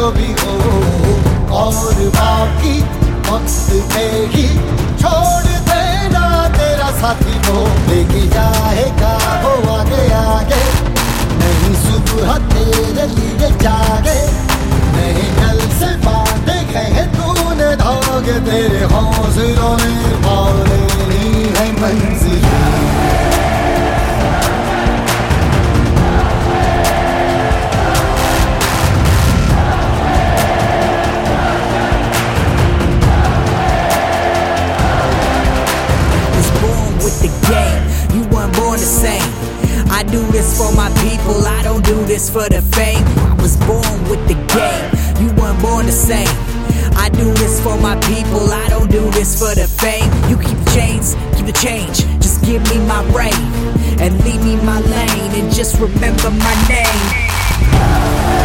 जो भी हो, और बाकी वक्त पे ही छोड़ देना तेरा साथी वो लेके जाएगा वो आगे आगे। नहीं सुबह तेरे लिए जागे, नहीं कल से बांधे गए तूने धागे, तेरे हौसलों में पालेनी है मंजिल। I do this for my people, I don't do this for the fame. I was born with the game, you weren't born the same. I do this for my people, I don't do this for the fame. You keep the chains, keep the change, just give me my reign and leave me my lane and just remember my name.